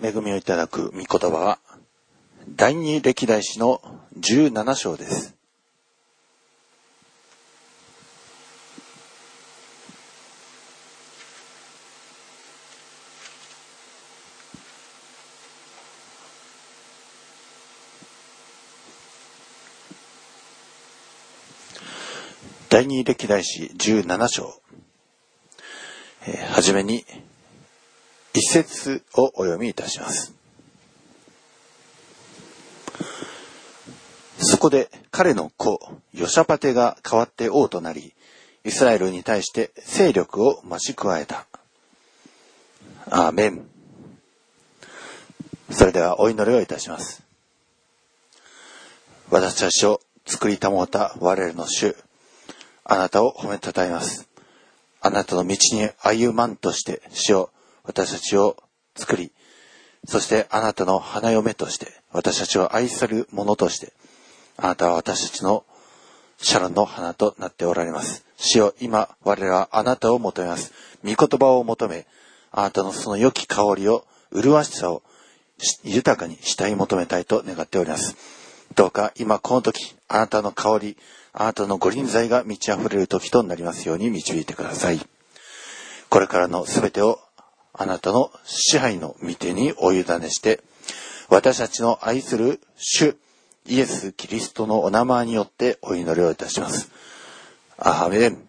恵みをいただく御言葉は第二歴代史の17章です。第二歴代史17章、はじめに一節をお読みいたします。そこで彼の子ヨシャパテが代わって王となり、イスラエルに対して勢力を増し加えた。アーメン。それではお祈りをいたします。私たちを作り保った我らの主、あなたを褒めたたえます。あなたの道に歩まんとして主を私たちを作り、そしてあなたの花嫁として私たちを愛する者として、あなたは私たちのシャロンの花となっておられます。主よ、今我らはあなたを求めます。御言葉を求め、あなたのその良き香りを、麗しさを豊かにしたい求めたいと願っております。どうか今この時、あなたの香り、あなたのご臨在が満ち溢れる時となりますように導いてください。これからのすべてをあなたの支配の御手にお委ねして、私たちの愛する主イエス・キリストのお名前によってお祈りをいたします。アーメン。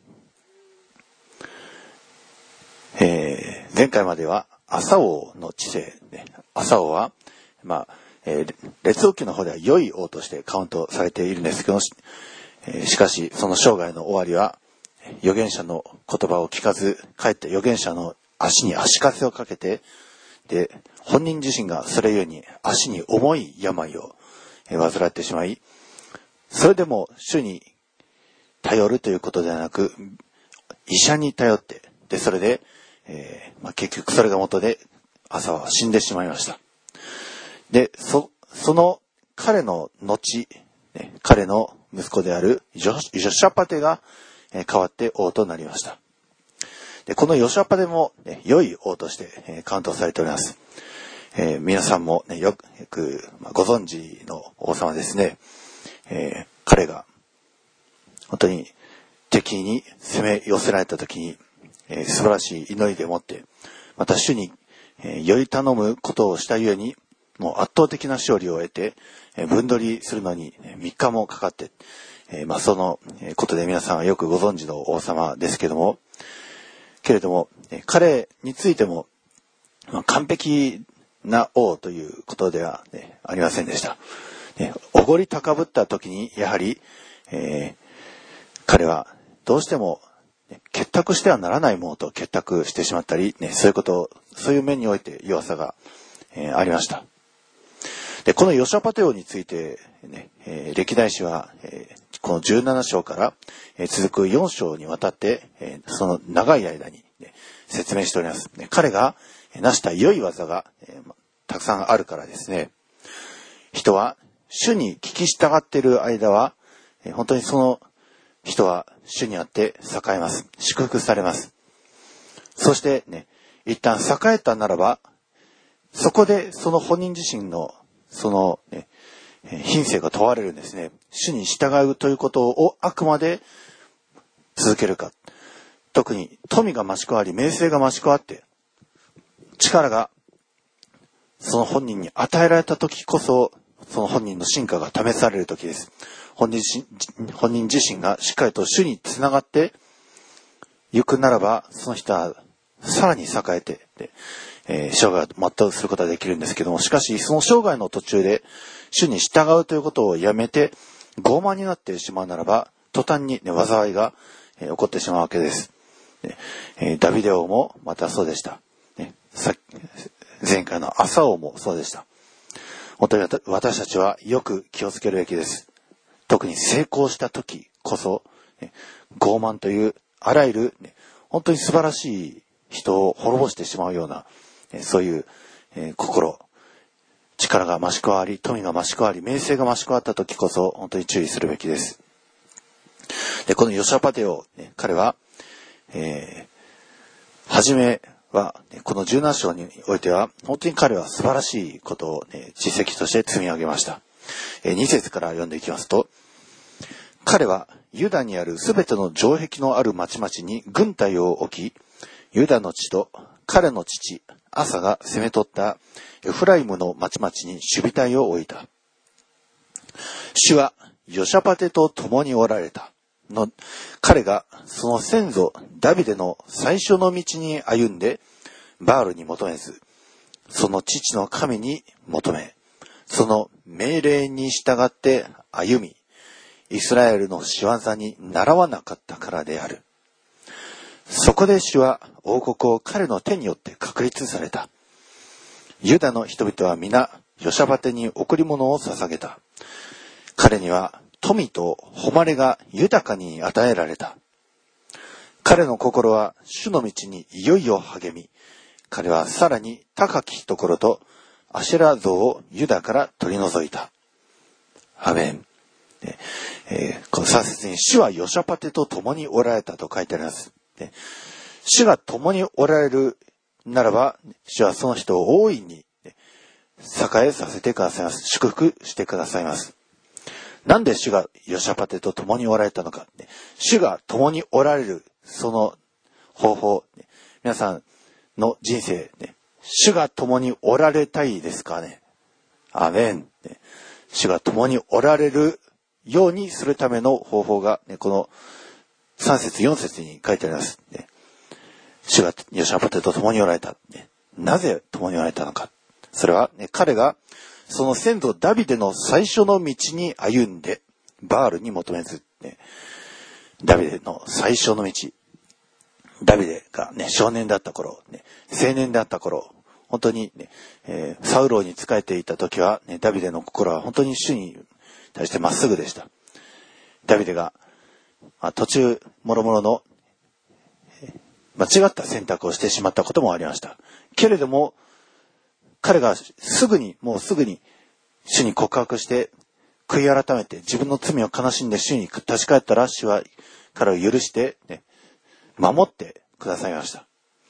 前回までは朝王の治世、朝王は、列王記の方では良い王としてカウントされているんですけど、しかしその生涯の終わりは預言者の言葉を聞かず、かえって預言者の足に足かせをかけて、で本人自身がそれゆえに足に重い病を患ってしまい、それでも主に頼るということではなく、医者に頼って、でそれで、結局それが元で朝は死んでしまいました。でその彼の後、彼の息子であるヨシャパテが代わって王となりました。でこのヨシャパテも、良い王としてカウントされております。皆さんも、よくご存知の王様ですね。彼が本当に敵に攻め寄せられた時に、素晴らしい祈りでもって、また主に、より頼むことをしたゆえに、もう圧倒的な勝利を得て、分取りするのに3日もかかって、そのことで皆さんはよくご存知の王様ですけれども、彼についても、完璧な王ということでは、ありませんでした。おごり高ぶった時にやはり、彼はどうしても結託してはならないものと結託してしまったり、そういう面において弱さが、ありました。でこのヨシャパテ王について、歴代史は、この17章から、続く4章にわたって、その長い間に、説明しております。彼が成した良い技が、たくさんあるからですね。人は主に聞き従っている間は、本当にその人は主にあって栄えます。祝福されます。そして一旦栄えたならば、そこでその本人自身の品性が問われるんですね。主に従うということをあくまで続けるか。特に富が増し加わり、名声が増し加わって、力がその本人に与えられた時こそ、その本人の真価が試される時です。本人自身がしっかりと主につながって行くならば、その人はさらに栄えて、生涯を全うすることができるんですけども、しかしその生涯の途中で主に従うということをやめて傲慢になってしまうならば、途端に、災いが、起こってしまうわけです。ダビデ王もまたそうでした。前回の朝王もそうでした。本当に私たちはよく気をつけるべきです。特に成功した時こそ、傲慢というあらゆる、本当に素晴らしい人を滅ぼしてしまうような、そういう、力が増し加わり、富が増し加わり、名声が増し加わった時こそ本当に注意するべきです。でこのヨシャパテを、彼は、はじめは、この17章においては、本当に彼は素晴らしいことを、実績として積み上げました。2節から読んでいきますと、彼はユダにあるすべての城壁のある町々に軍隊を置き、ユダの地と彼の父、アサが攻め取ったエフライムの町々に守備隊を置いた。主はヨシャパテと共におられた。彼がその先祖ダビデの最初の道に歩んで、バールに求めず、その父の神に求め、その命令に従って歩み、イスラエルの仕業に習わなかったからである。そこで主は王国を彼の手によって確立された。ユダの人々は皆ヨシャパテに贈り物を捧げた。彼には富と誉れが豊かに与えられた。彼の心は主の道にいよいよ励み、彼はさらに高きところとアシェラ像をユダから取り除いた。アメン。この3節に主はヨシャパテと共におられたと書いてあります。主が共におられるならば、主はその人を大いに栄えさせてくださいます。祝福してくださいます。なんで主がヨシャパテと共におられたのか。主が共におられるその方法。皆さんの人生、主が共におられたいですかね。アーメン。主が共におられるようにするための方法が、この3節4節に書いてあります。主がヨシャパテと共におられた。なぜ共におられたのか。それは、彼がその先祖ダビデの最初の道に歩んで、バールに求めず、ダビデの最初の道。ダビデが少年だった頃、青年だった頃、本当にサウロに仕えていた時は、ダビデの心は本当に主に対してまっすぐでした。ダビデが、途中、もろもろの間違った選択をしてしまったこともありました。けれども、彼がもうすぐに主に告白して悔い改めて自分の罪を悲しんで主に立ち返ったら、主は彼を許して、守ってくださいました。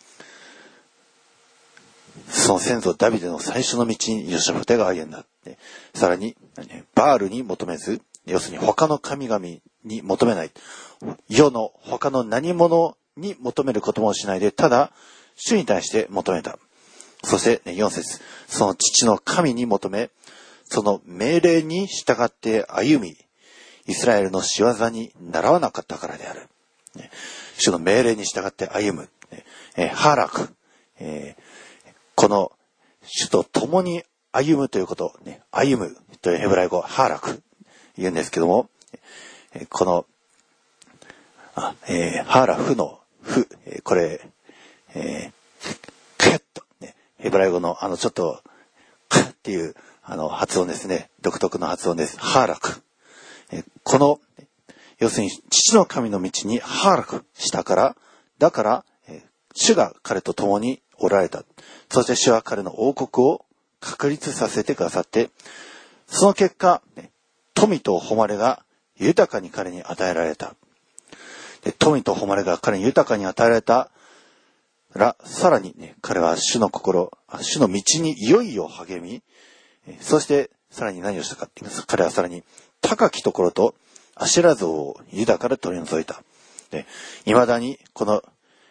その先祖ダビデの最初の道にヨシャパテが歩んだ。さらにバールに求めず、要するに他の神々に求めない、世の他の何者に求めることもしないで、ただ主に対して求めた。そして4節、その父の神に求め、その命令に従って歩み、イスラエルの仕業に習わなかったからである。主の命令に従って歩む。ハーラク。この主と共に歩むということ、歩むというヘブライ語、ハーラク言うんですけども、この、ハーラフのフ、これ、ケット、ヘブライ語のちょっと、カッっていう発音ですね。独特の発音です。ハーラク。この、要するに父の神の道にハーラクしたから、だから、主が彼と共におられた。そして主は彼の王国を確立させてくださって、その結果、富と誉れが豊かに彼に与えられた。富と誉れが彼に豊かに与えられたら、さらに彼は主の道にいよいよ励み、そしてさらに何をしたかって言います。彼はさらに高きところとアシェラ像をユダから取り除いた。未だにこの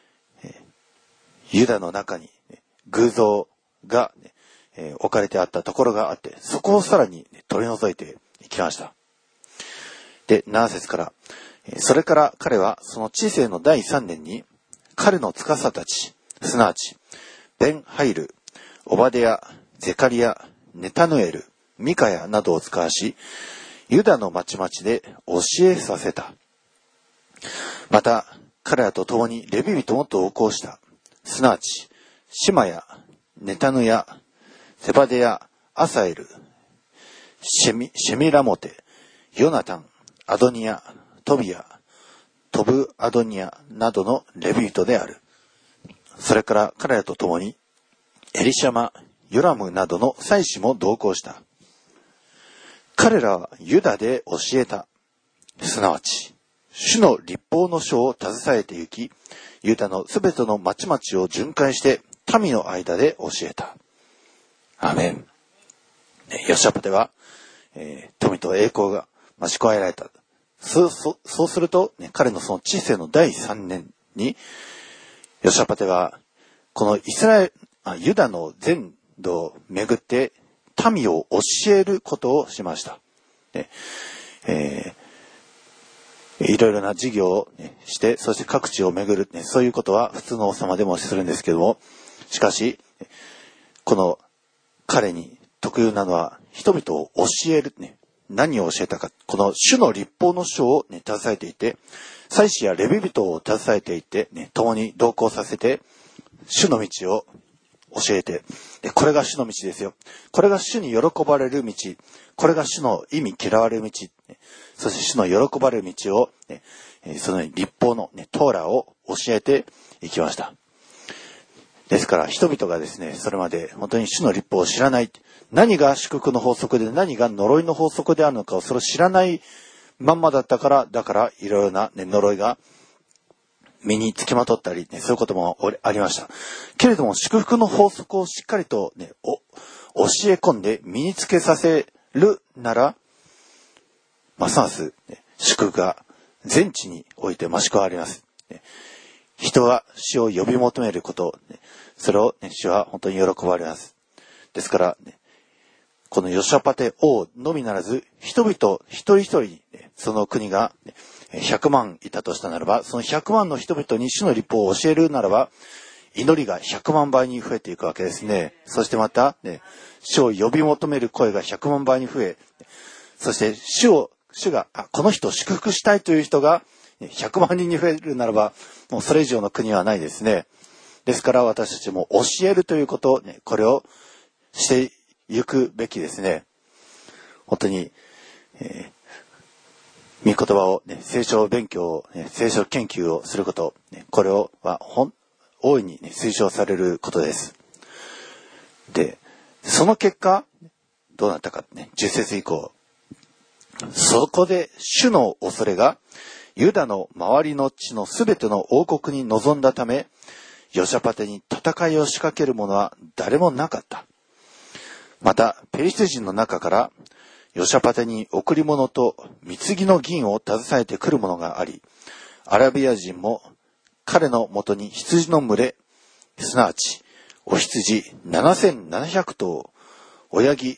ユダの中に偶像が置かれてあったところがあって、そこをさらに取り除いていきました。で、7節から、それから彼はその治世の第3年に彼の司たち、すなわちベンハイル、オバデヤ、ゼカリヤ、ネタヌエル、ミカヤなどを使わし、ユダの町々で教えさせた。また彼らと共にレビ人も同行した。すなわちシマヤ、ネタヌヤ、セバデヤ、アサエル、シェミラモテ、ヨナタン、アドニヤ、トビア、トブアドニヤなどのレビ人である。それから彼らと共にエリシャマ、ヨラムなどの祭司も同行した。彼らはユダで教えた。すなわち主の律法の書を携えて行き、ユダのすべての町々を巡回して民の間で教えた。アーメン。ヨシャパテは、富と栄光が増し加えられた。そうすると、彼のその治世の第3年に、ヨシャパテは、このユダの全土をめぐって民を教えることをしました。いろいろな事業をして、そして各地を巡る、そういうことは普通の王様でもするんですけども、しかし、この彼に特有なのは人々を教える、何を教えたか、この主の律法の書を、携えていて、祭司やレビ人を携えていて、共に同行させて、主の道を教えて、これが主の道ですよ。これが主に喜ばれる道。これが主の意味嫌われる道。そして主の喜ばれる道を、その律法の、トーラを教えていきました。ですから人々がですね、それまで本当に主の律法を知らない。何が祝福の法則で何が呪いの法則であるのかをそれを知らないまんまだったから、だからいろいろな、呪いが身につきまとったり、そういうこともありました。けれども祝福の法則をしっかりと、教え込んで身につけさせるなら、ますます、祝福が全地において増し加わります。人が主を呼び求めること、それを、主は本当に喜ばれます。ですから、このヨシャパテ王のみならず、人々一人一人に、その国が100万いたとしたならば、その100万の人々に主の律法を教えるならば、祈りが100万倍に増えていくわけですね。そしてまた、主を呼び求める声が100万倍に増え、そして主がこの人を祝福したいという人が100万人に増えるならば、もうそれ以上の国はないですね。ですから私たちも教えるということ、これをしていくべきですね。本当に、御言葉を、聖書勉強を、聖書研究をすること、これは大いに、推奨されることです。で、その結果どうなったか、10節以降、そこで主の恐れがユダの周りの地のすべての王国に臨んだため、ヨシャパテに戦いを仕掛ける者は誰もなかった。またペリシテ人の中からヨシャパテに贈り物と貢ぎの銀を携えてくる者があり、アラビア人も彼のもとに羊の群れ、すなわちお羊7700頭、親木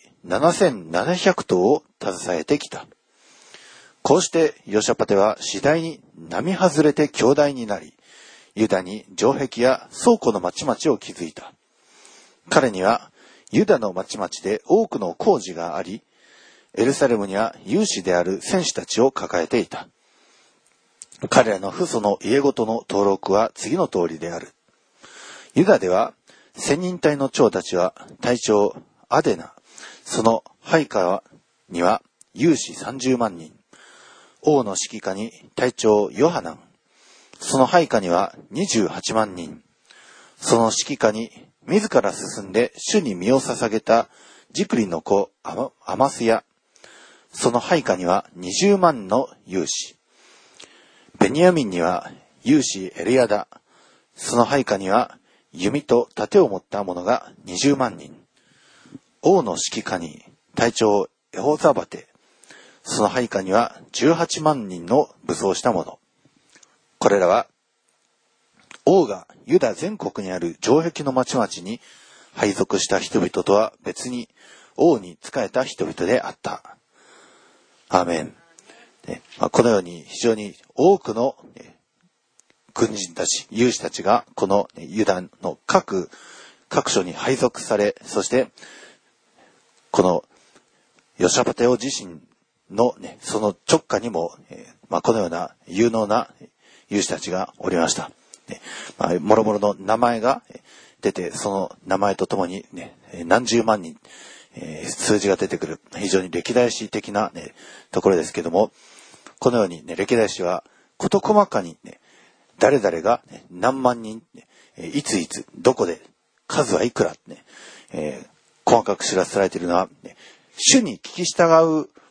7700頭を携えてきた。こうしてヨシャパテは次第に並外れて強大になり、ユダに城壁や倉庫の町々を築いた。彼にはユダの町々で多くの工事があり、エルサレムには勇士である戦士たちを抱えていた。彼らの父祖の家ごとの登録は次の通りである。ユダでは千人隊の長たちは隊長アデナ、その配下には勇士30万人、王の指揮下に隊長ヨハナン、その配下には28万人、その指揮下に自ら進んで主に身を捧げたジクリの子アマスヤ、その配下には20万の勇士、ベニヤミンには勇士エリアダ、その配下には弓と盾を持った者が20万人、王の指揮下に隊長エホザバテ、その配下には18万人の武装した者。これらは王がユダ全国にある城壁の町々に配属した人々とは別に王に仕えた人々であった。アーメン。このように非常に多くの軍人たち、勇士たちがこのユダの各所に配属され、そしてこのヨシャパテ王自身の、その直下にも、このような有能な勇士たちがおりました。もろもろの名前が出て、その名前とともに、何十万人、数字が出てくる非常に歴代史的な、ところですけども、このように、歴代史は事細かに、誰々が、何万人、いついつどこで数はいくら、細かく知らせられているのは、主に聞き従う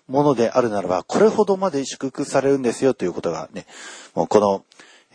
ものであるならば、これほどまで祝福されるんですよということがね、もうこの、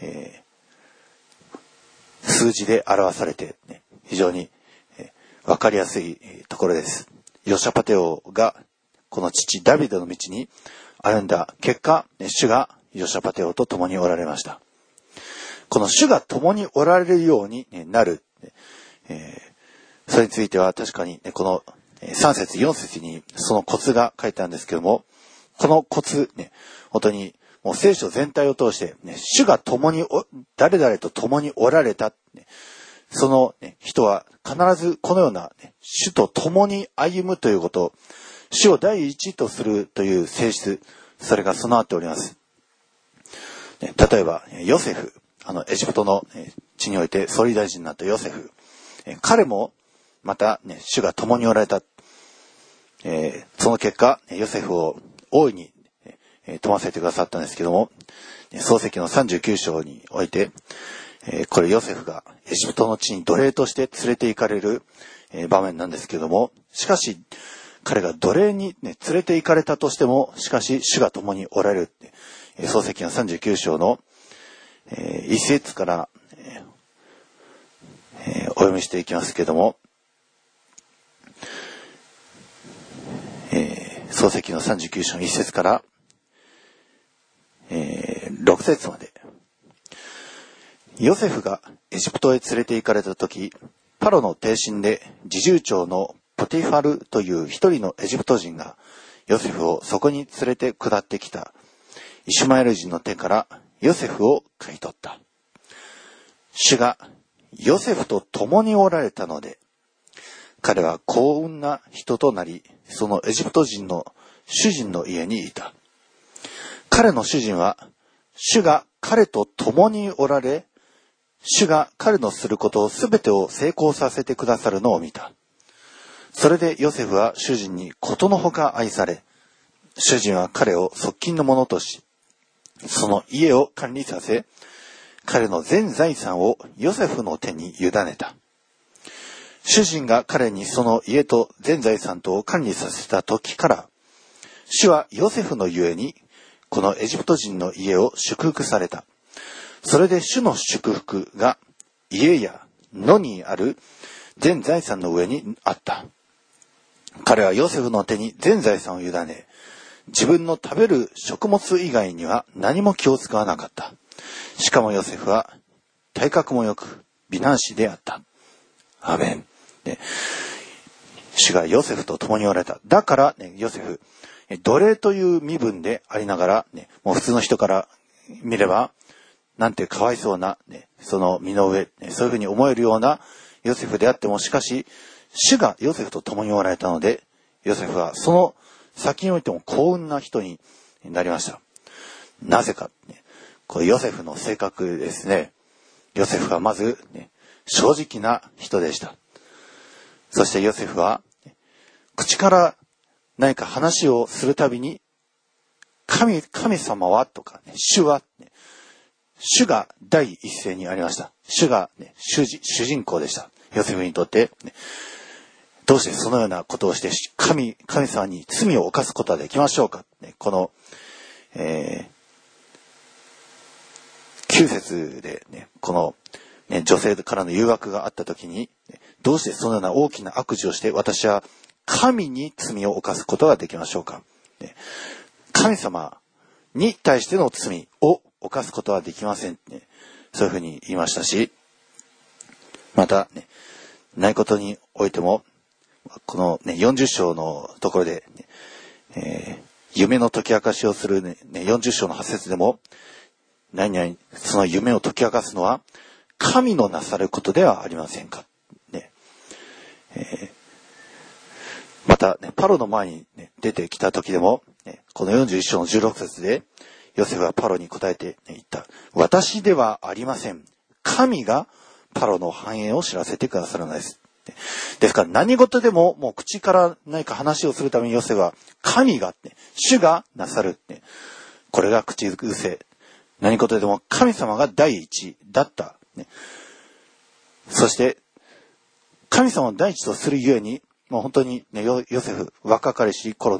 数字で表されて、ね、非常に、わかりやすいところです。ヨシャパテ王がこの父ダビデの道に歩んだ結果、主がヨシャパテ王と共におられました。この主が共におられるようになる、それについては確かにこの3節4節にそのコツが書いてあるんですけども、このコツね、本当にもう聖書全体を通して、主が共に誰々と共におられた、その人は必ずこのような主と共に歩むということ、主を第一とするという性質、それが備わっております。例えばヨセフ、エジプトの地において総理大臣になったヨセフ、彼もまた、主が共におられた。その結果、ヨセフを大いに富ませてくださったんですけども、創世記の39章において、これヨセフがエジプトの地に奴隷として連れて行かれる場面なんですけども、しかし彼が奴隷に、連れて行かれたとしても、しかし主が共におられる。創世記の39章の1節からお読みしていきますけども、創世記の39章の1節から6節まで。ヨセフがエジプトへ連れて行かれた時、パロの帝臣で侍従長のポティファルという一人のエジプト人がヨセフをそこに連れて下ってきた。イシュマエル人の手からヨセフを買い取った。主がヨセフと共におられたので、彼は幸運な人となり、そのエジプト人の主人の家にいた。彼の主人は、主が彼と共におられ、主が彼のすることをすべてを成功させてくださるのを見た。それでヨセフは主人にことのほか愛され、主人は彼を側近の者とし、その家を管理させ、彼の全財産をヨセフの手に委ねた。主人が彼にその家と全財産とを管理させた時から、主はヨセフのゆえに、このエジプト人の家を祝福された。それで主の祝福が家や野にある全財産の上にあった。彼はヨセフの手に全財産を委ね、自分の食べる食物以外には何も気を使わなかった。しかもヨセフは体格も良く美男子であった。アーメン。主がヨセフと共におられた。だから、ヨセフ、奴隷という身分でありながら、もう普通の人から見れば、なんてかわいそうな、その身の上、そういうふうに思えるようなヨセフであっても、しかし、主がヨセフと共におられたので、ヨセフはその先においても幸運な人になりました。なぜか、これヨセフの性格ですね。ヨセフはまず、正直な人でした。そしてヨセフは、口から何か話をするたびに、神様はとか、主は、主が第一声にありました。主が、主人公でした。ヨセフにとって、どうしてそのようなことをして神様に罪を犯すことはできましょうか。この、9節で、この、女性からの誘惑があったときに、どうしてそのような大きな悪事をして私は神に罪を犯すことができましょうか。神様に対しての罪を犯すことはできません。そういうふうに言いましたし、また、ないことにおいても、この、40章のところで、夢の解き明かしをする、40章の8節でも、その夢を解き明かすのは、神のなさることではありませんか。また、パロの前に、出てきた時でも、この41章の16節で、ヨセフはパロに答えて言った。私ではありません。神がパロの繁栄を知らせてくださるのです。ですから何事でも、もう口から何か話をするためにヨセフは、神が、主がなさる。これが口癖。何事でも神様が第一だった。そして、神様を第一とするゆえに、もう本当に、ヨセフ、若かりし頃の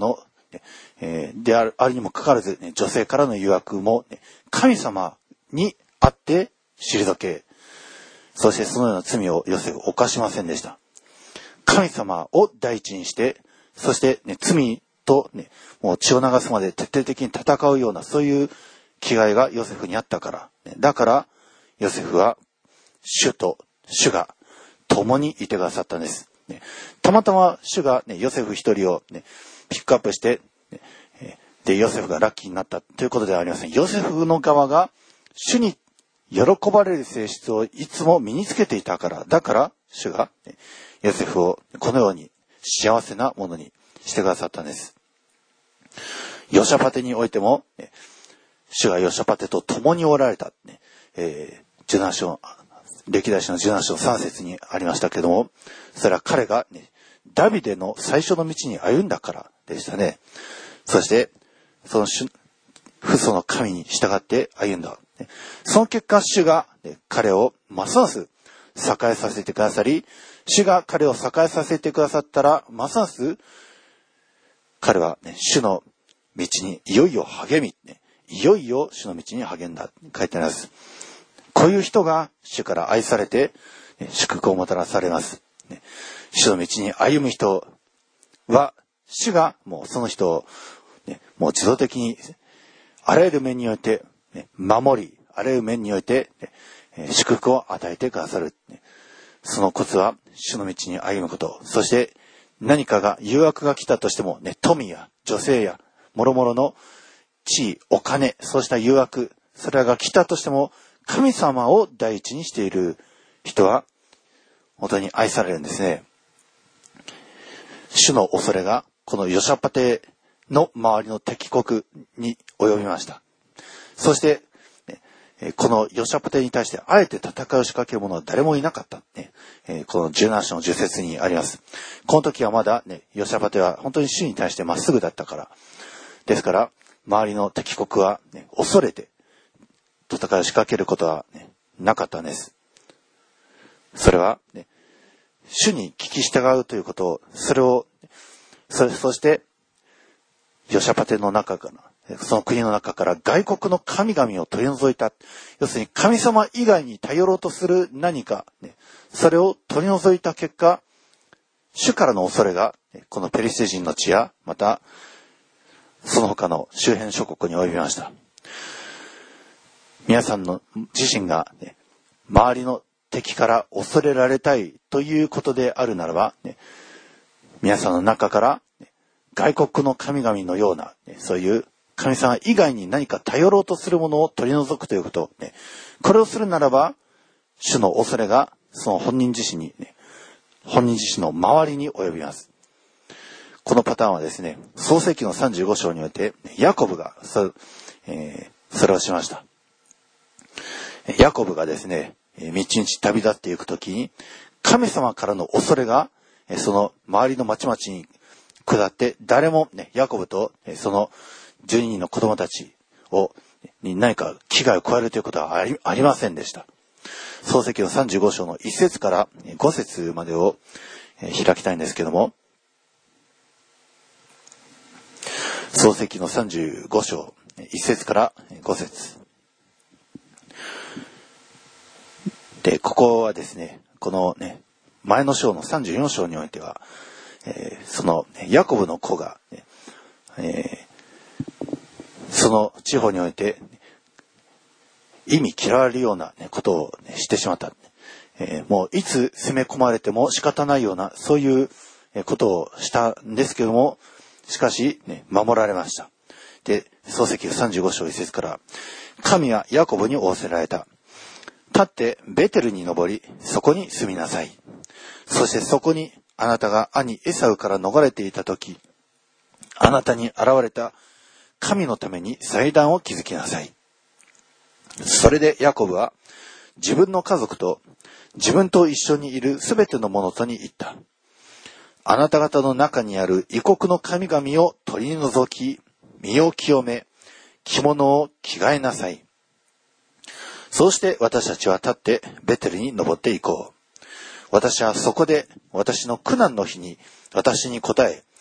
であるにもかかわらず、女性からの誘惑も、神様にあって退け、そしてそのような罪をヨセフ犯しませんでした。神様を第一にして、そして、罪と、もう血を流すまで徹底的に戦うような、そういう気概がヨセフにあったから、だからヨセフは主が共にいてくださったんです。たまたま主が、ヨセフ一人を、ピックアップして、でヨセフがラッキーになったということではありません。ヨセフの側が主に喜ばれる性質をいつも身につけていたから、だから主がヨセフをこのように幸せなものにしてくださったんです。ヨシャパテにおいても、主がヨシャパテと共におられた、17章、歴代史の17章3節にありましたけども、それは彼が、ダビデの最初の道に歩んだからでしたね。そしてその父祖の神に従って歩んだ。その結果、主が彼をますます栄えさせてくださり、主が彼を栄えさせてくださったら、ますます彼は、主の道にいよいよ励み、いよいよ主の道に励んだ書いてあります。こういう人が主から愛されて祝福をもたらされます。主の道に歩む人は、主がもうその人を、もう自動的にあらゆる面において守り、あらゆる面において祝福を与えてくださる。そのコツは主の道に歩むこと。そして何かが誘惑が来たとしても、富や女性や諸々の地位、お金、そうした誘惑、それらが来たとしても、神様を第一にしている人は本当に愛されるんですね。主の恐れがこのヨシャパテの周りの敵国に及びました。そしてこのヨシャパテに対してあえて戦いを仕掛ける者は誰もいなかった。この17章の10節にあります。この時はまだ、ヨシャパテは本当に主に対してまっすぐだったから。ですから、周りの敵国は、恐れて戦いを仕掛けることは、なかったんです。それは、主に聞き従うということを、そして、ヨシャパテの中から、その国の中から外国の神々を取り除いた。要するに神様以外に頼ろうとする何か、それを取り除いた結果、主からの恐れが、このペリシテ人の地や、また、その他の周辺諸国に及びました。皆さんの自身が、周りの敵から恐れられたいということであるならば、皆さんの中から、外国の神々のような、そういう神様以外に何か頼ろうとするものを取り除くということ、これをするならば、主の恐れがその本人自身の周りに及びます。このパターンはですね、創世記の35章においてヤコブがそれをしました。ヤコブがですね、道に旅立っていくときに、神様からの恐れがその周りの町々に下って、誰もヤコブとその12人の子供たちに何か危害を加えるということはありませんでした。創世記の35章の1節から5節までを開きたいんですけども、創世記の35章1節から5節で、ここはですね、この前の章の34章においては、そのヤコブの子が、その地方において意味嫌われるようなことをしてしまった。もういつ攻め込まれても仕方ないような、そういうことをしたんですけども、しかし、守られました。で、創世記35章1節から、神はヤコブに仰せられた。立ってベテルに登り、そこに住みなさい。そしてそこにあなたが兄エサウから逃れていたとき、あなたに現れた神のために祭壇を築きなさい。それでヤコブは自分の家族と自分と一緒にいるすべての者とに言った。あなた方の中にある異国の神々を取り除き、身を清め、着物を着替えなさい。そうして私たちは立ってベテルに登っていこう。私はそこで私の苦難の日に私に答え、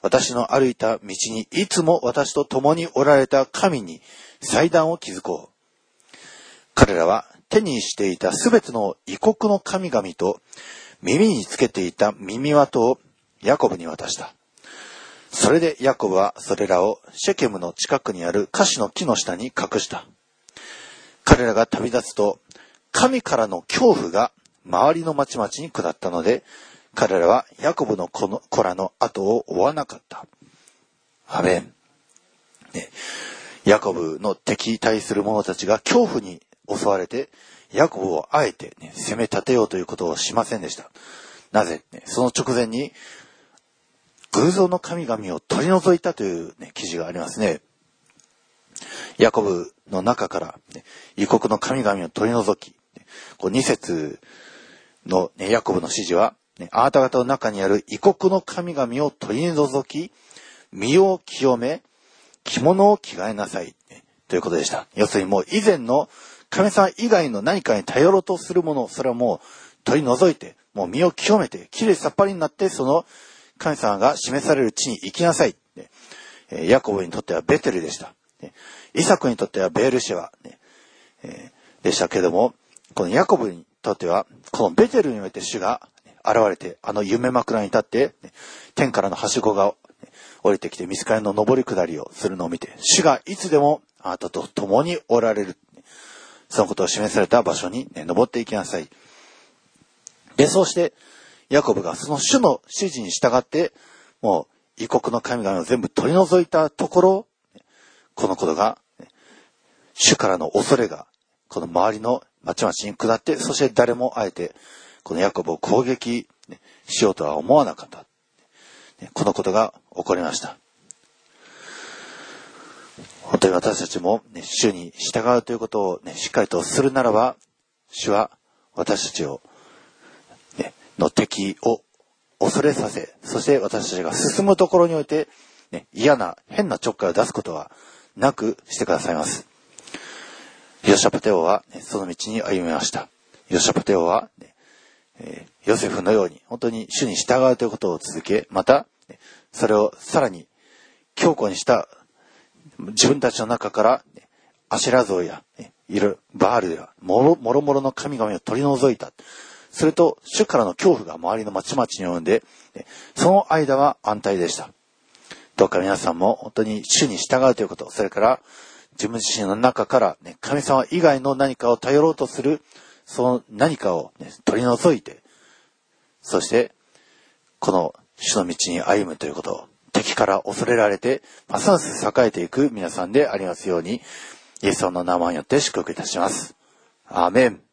私の歩いた道にいつも私と共におられた神に祭壇を築こう。彼らは手にしていたすべての異国の神々と耳につけていた耳輪をヤコブに渡した。それでヤコブはそれらをシェケムの近くにあるカシの木の下に隠した。彼らが旅立つと、神からの恐怖が周りの町々に下ったので、彼らはヤコブの子らの後を追わなかった。アメン。ヤコブの敵に対する者たちが恐怖に襲われて、ヤコブをあえて、攻め立てようということをしませんでした。なぜ、その直前に偶像の神々を取り除いたという、記事がありますね。ヤコブの中から、異国の神々を取り除き、2節の、ヤコブの指示は、あなた方の中にある異国の神々を取り除き、身を清め、着物を着替えなさい、ということでした。要するにもう以前の神様以外の何かに頼ろうとするもの、それはもう取り除いて、もう身を清めて、きれいさっぱりになって、その神様が示される地に行きなさい。ヤコブにとってはベテルでした。イサクにとってはベールシェワでしたけれども、このヤコブにとっては、このベテルにおいて主が現れて、あの夢枕に立って、天からのはしごが降りてきて、御使いの上り下りをするのを見て、主がいつでもあなたと共におられる。そのことを示された場所に、登っていきなさい。で、そうして、ヤコブがその主の指示に従って、もう異国の神々を全部取り除いたところ、このことが、主からの恐れが、この周りの町々に下って、そして誰もあえて、このヤコブを攻撃しようとは思わなかった。このことが起こりました。本当に私たちも、主に従うということを、しっかりとするならば、主は私たちを、の敵を恐れさせ、そして私たちが進むところにおいて、嫌な変なちょっかいを出すことはなくしてくださいます。ヨシャパテ王は、その道に歩みました。ヨシャパテ王は、ヨセフのように本当に主に従うということを続け、またそれをさらに強固にした自分たちの中からアシェラ像やバールやもろもろの神々を取り除いた。すると主からの恐怖が周りの町々に及んで、その間は安泰でした。どうか皆さんも本当に主に従うということ、それから自分自身の中から神様以外の何かを頼ろうとするその何かを、取り除いて、そしてこの主の道に歩むということを敵から恐れられてますます栄えていく皆さんでありますように、イエス様の名前によって祝福いたします。アーメン。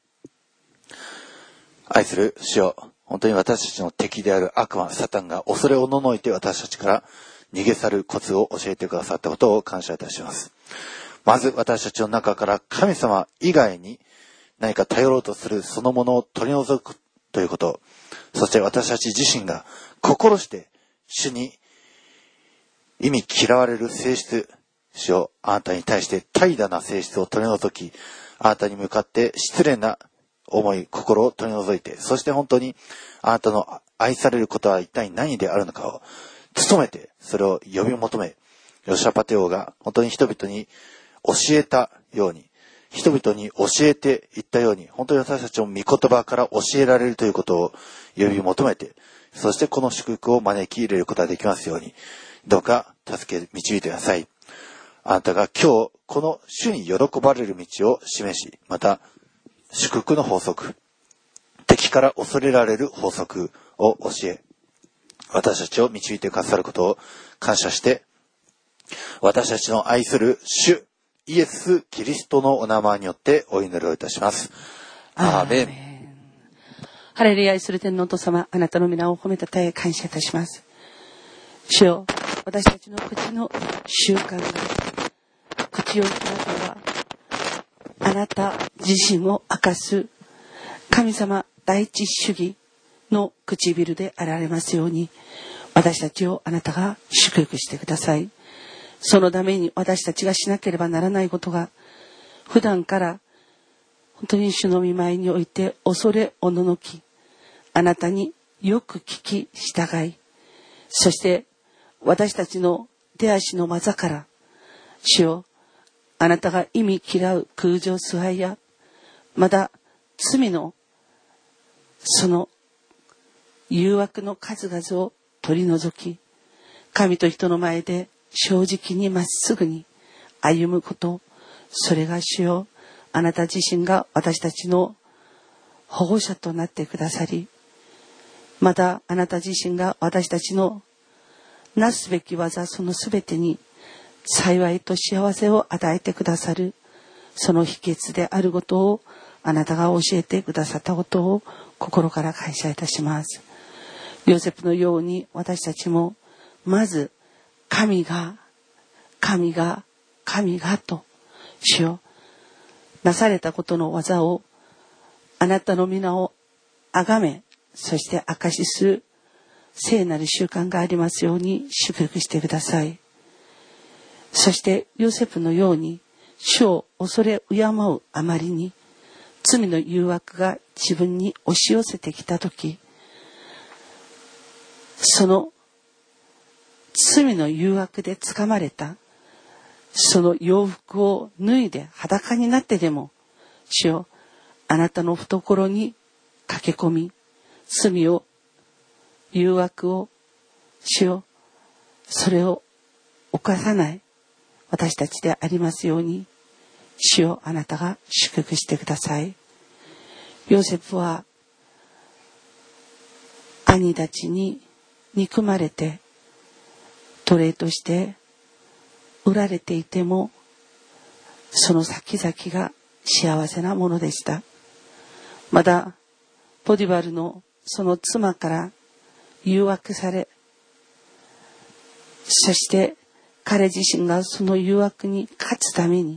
愛する主よ、本当に私たちの敵である悪魔サタンが恐れおののいて私たちから逃げ去るコツを教えてくださったことを感謝いたします。まず私たちの中から神様以外に何か頼ろうとするそのものを取り除くということ、そして私たち自身が心して主に意味嫌われる性質、主よ、あなたに対して怠惰な性質を取り除き、あなたに向かって失礼な思い、心を取り除いて、そして本当にあなたの愛されることは一体何であるのかを努めて、それを呼び求め、ヨシャパテ王が本当に人々に教えたように、人々に教えていったように、本当に私たちも御言葉から教えられるということを呼び求めて、そしてこの祝福を招き入れることができますように、どうか助け導いてください。あなたが今日この主に喜ばれる道を示し、また祝福の法則、敵から恐れられる法則を教え、私たちを導いてくださることを感謝して、私たちの愛する主イエス・キリストのお名前によってお祈りをいたします。アーメン。 ハレルヤ、愛する天皇と様、あなたの皆を褒めたたえ感謝いたします。主よ、私たちの口の習慣が、口を開けばあなた自身を明かす神様第一主義の唇であられますように、私たちをあなたが祝福してください。そのために私たちがしなければならないことが、普段から本当に主の御前において恐れおののき、あなたによく聞き従い、そして私たちの手足の技から、主よ、あなたが忌み嫌う空情崇拝や、また罪のその誘惑の数々を取り除き、神と人の前で正直にまっすぐに歩むこと、それが主よ、あなた自身が私たちの保護者となってくださり、またあなた自身が私たちのなすべき技そのすべてに幸いと幸せを与えてくださる、その秘訣であることをあなたが教えてくださったことを心から感謝いたします。ヨセフのように私たちもまず神がと主よ、なされたことの技をあなたの皆を崇め、そして証しする聖なる習慣がありますように祝福してください。そしてヨセフのように主を恐れ敬うあまりに罪の誘惑が自分に押し寄せてきたとき、その罪の誘惑でつかまれたその洋服を脱いで裸になってでも、主よ、あなたの懐に駆け込み、罪を誘惑を、主よ、それを犯さない私たちでありますように、主よ、あなたが祝福してください。ヨセフは兄たちに憎まれて奴隷として売られていても、その先々が幸せなものでした。まだポティファルのその妻から誘惑され、そして彼自身がその誘惑に勝つために、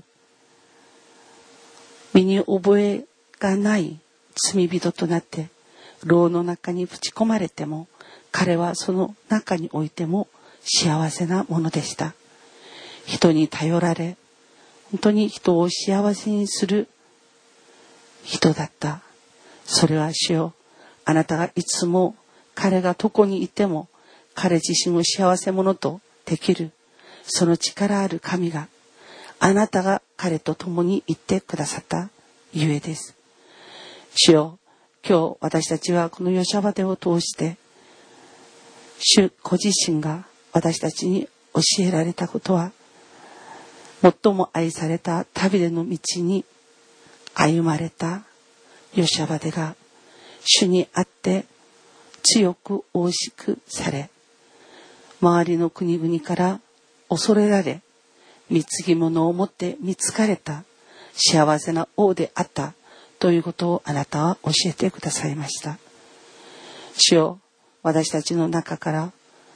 身に覚えがない罪人となって牢の中にぶち込まれても、彼はその中においても幸せなものでした。人に頼られ、本当に人を幸せにする人だった。それは主よ、あなたがいつも彼がどこにいても彼自身を幸せ者とできる、その力ある神が、あなたが彼と共にいてくださったゆえです。主よ、今日私たちはこのヨシャバテを通して、主ご自身が私たちに教えられたことは、最も愛された旅での道に歩まれたヨシャバテが主にあって強く大しくされ、周りの国々から恐れられ、貢ぎ物を持って見つかれた幸せな王であったということをあなたは教えてくださいました。主よ、私たちの中から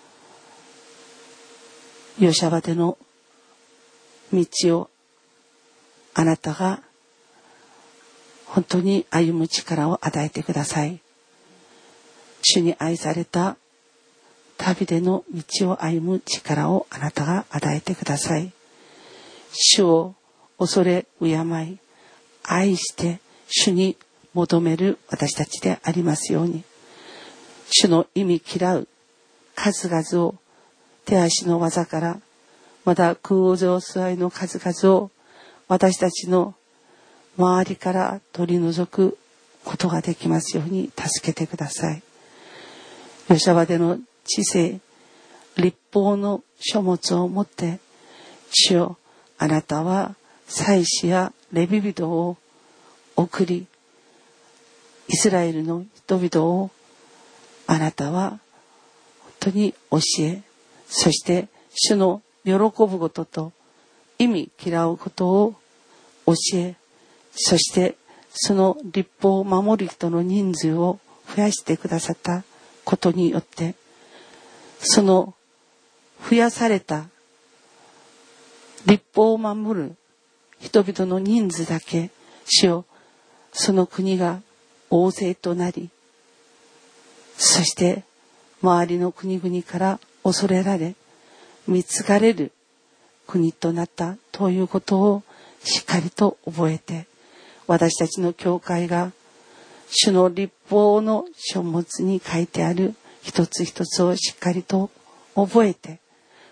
ヨシャバテの道をあなたが本当に歩む力を与えてください。主に愛された旅での道を歩む力をあなたが与えてください。主を恐れ敬い愛して主に求める私たちでありますように、主の忌み嫌う数々を、手足の技からまた空情崇拝の数々を私たちの周りから取り除くことができますように助けてください。ヨシャバテの知性、律法の書物を持って、主よ、あなたは祭司やレビ人を送り、イスラエルの人々をあなたは本当に教え、そして主の喜ぶことと忌み嫌うことを教え、そしてその律法を守る人の人数を増やしてくださったことによって、その増やされた律法を守る人々の人数だけ、主よ、その国が大勢となり、そして周りの国々から恐れられ見つかれる国となったということをしっかりと覚えて、私たちの教会が主の律法の書物に書いてある一つ一つをしっかりと覚えて、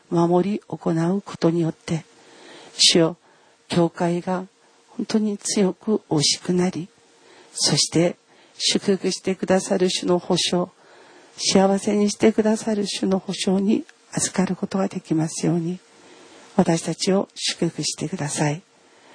守り行うことによって、主よ、教会が本当に強く大しくなり、そして祝福してくださる主の保証、幸せにしてくださる主の保証に預かることができますように、私たちを祝福してください。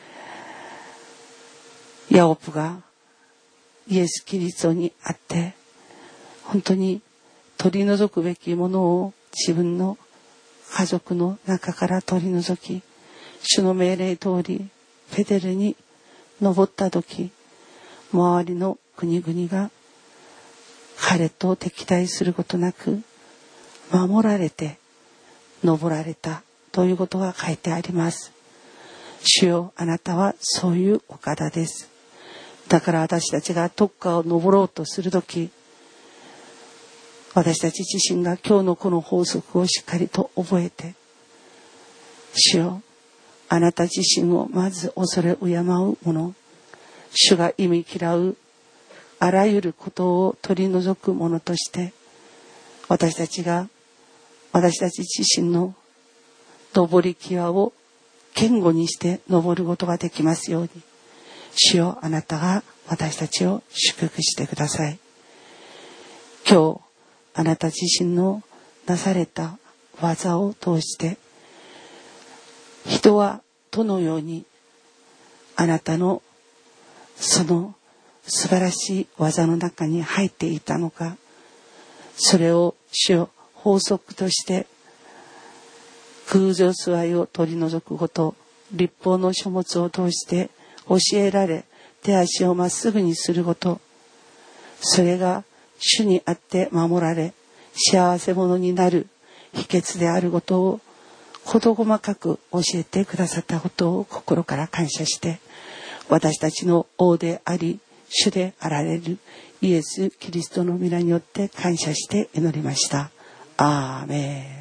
ヤコブがイエス・キリストにあって、本当に取り除くべきものを自分の家族の中から取り除き、主の命令通りペテルに登った時、周りの国々が彼と敵対することなく守られて登られたということが書いてあります。主よ、あなたはそういうお方です。だから私たちがどっかを登ろうとするとき、私たち自身が今日のこの法則をしっかりと覚えて、主よ、あなた自身をまず恐れ敬うもの、主が忌み嫌うあらゆることを取り除くものとして、私たち自身の登り際を堅固にして登ることができますように、主よ、あなたが私たちを祝福してください。今日あなた自身のなされた技を通して、人はどのようにあなたのその素晴らしい技の中に入っていたのか、それを主よ、法則として空上座いを取り除くこと、律法の書物を通して教えられ、手足をまっすぐにすること、それが主にあって守られ幸せ者になる秘訣であることを事細かく教えてくださったことを心から感謝して、私たちの王であり主であられるイエス・キリストの皆によって感謝して祈りました。アーメン。